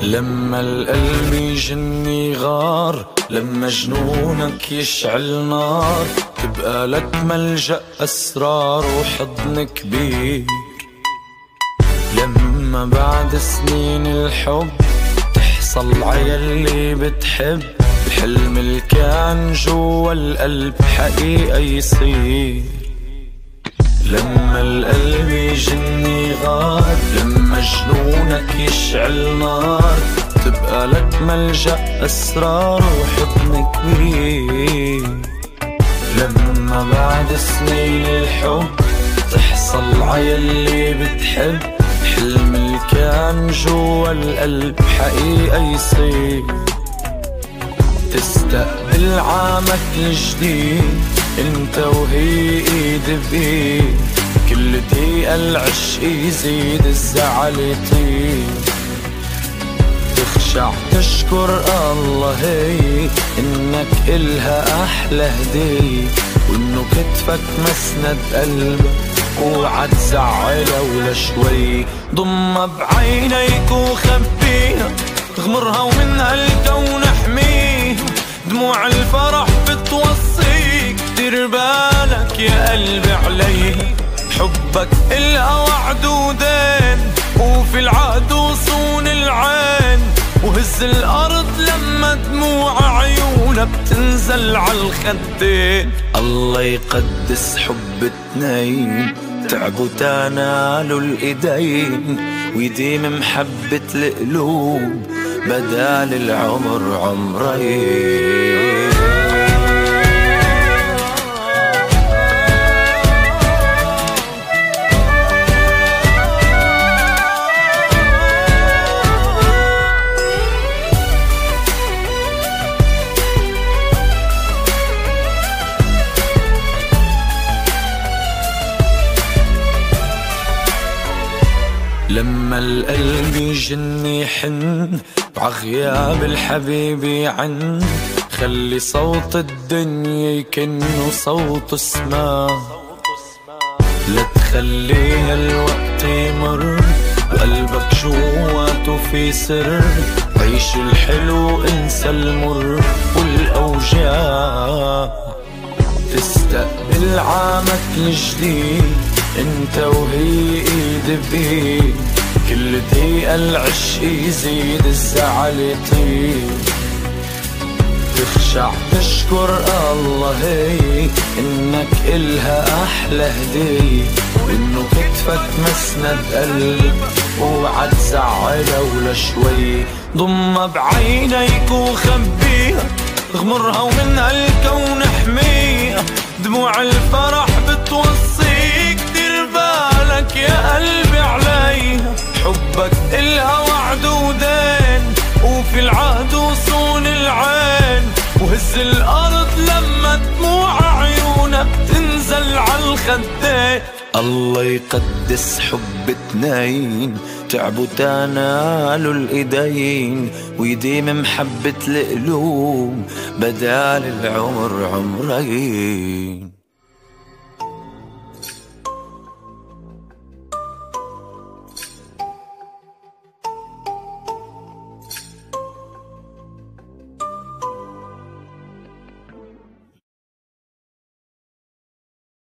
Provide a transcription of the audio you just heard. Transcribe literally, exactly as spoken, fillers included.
لما القلب يجن يغار، لما جنونك يشعل نار، تبقى لك ملجأ أسرار وحضن كبير. لما بعد سنين الحب تحصل عياللي بتحب، الحلم اللي كان جوا القلب حقيقة يصير. لما القلب يجن يغار، لما جنونك يشعل نار، تبقى لك ملجأ أسرار وحضن كبير. لما بعد سنين الحب تحصل عياللي بتحب، الحلم اللي كان جوا القلب حقيقة يصير. تستقبل عامك الجديد انت وهي ايد بايد، كل دقيقة العشق يزيد الزعل يطير. تخشع تشكر الله هي انك الها احلى هدية، وانه كتفك مسند قلبك اوعى تزعلها ولا شوي. ضمها بعينيك وخبيها، اغمرها ومنها الكون احميها، دموع الفرح بتوصيك دير بالك يا قلبي عليها. حبك إلها وعد ودين، وفي العهد وصون العين، وهز الأرض لما دموع عيونها بتنزل عالخدين. الله يقدس حب اتنين تعبوا تنالوا الإيدين، ويديم محبة القلوب بدال العمر عمرين. لما القلب يجن يحن بعغياب الحبيب يعن، خلي صوت الدنيا يكن وصوت السماء. لا تخليها الوقت يمر وقلبك جواته في سر، عيش الحلو انسى المر والاوجاع. تستقبل عامك الجديد انت وهي ايد بايد، كل دقيقة العشق يزيد الزعل يطير. تخشع تشكر الله هي انك الها احلى هدية، وانه كتفك مسند قلب اوعى تزعلها ولا شوي. ضمها بعينيك وخبيها، اغمرها ومنها الكون احميها، دموع الفرح بتوصيك دير بالك يا قلبي عليها. حبك إلها وعد ودين، وفي العهد وصون العين، وهز الأرض لما دموع عيونها بتنزل عالخدين. الله يقدس حب اتنين تعبوا تنالوا الإيدين، ويديم محبة القلوب بدال العمر عمرين.